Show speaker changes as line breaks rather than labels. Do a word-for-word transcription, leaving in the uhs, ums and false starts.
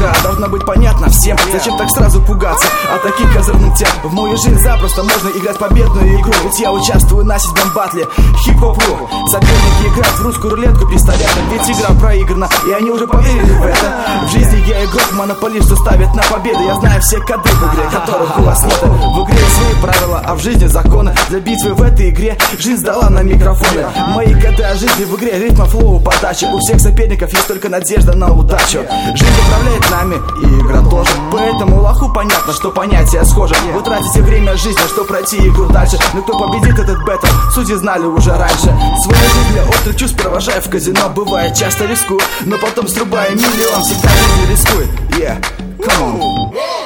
игра должна быть понятна всем. Зачем так сразу пугаться от таких козырных тем? В мою жизнь запросто можно играть победную игру, ведь я участвую на седьмом батле хип-хоп-ру. Соперники играют в русскую рулетку пистолетом, ведь игра проиграна, и они уже поверили в это. В жизни я игрок, монополист, что ставит на победу. Я знаю все коды в игре, которых у вас нет. В игре свои правила, а в жизни законы. Для битвы в этой игре жизнь дала нам микрофоны. Мои коды о жизни в игре, ритма, флоу, подача. У всех соперников есть только надежда на удачу. Жизнь управляет нами, и игра тоже. Поэтому лоху понятно, что понятия схожи. Вы тратите время жизни, чтобы пройти игру дальше. Но кто победит этот бэтл, судьи знали уже раньше. Свою жизнь для острых чувств провожаю в казино. Бывает, часто рискую, но потом срубаю миллион. Всегда жизнь рискует, yeah, come on.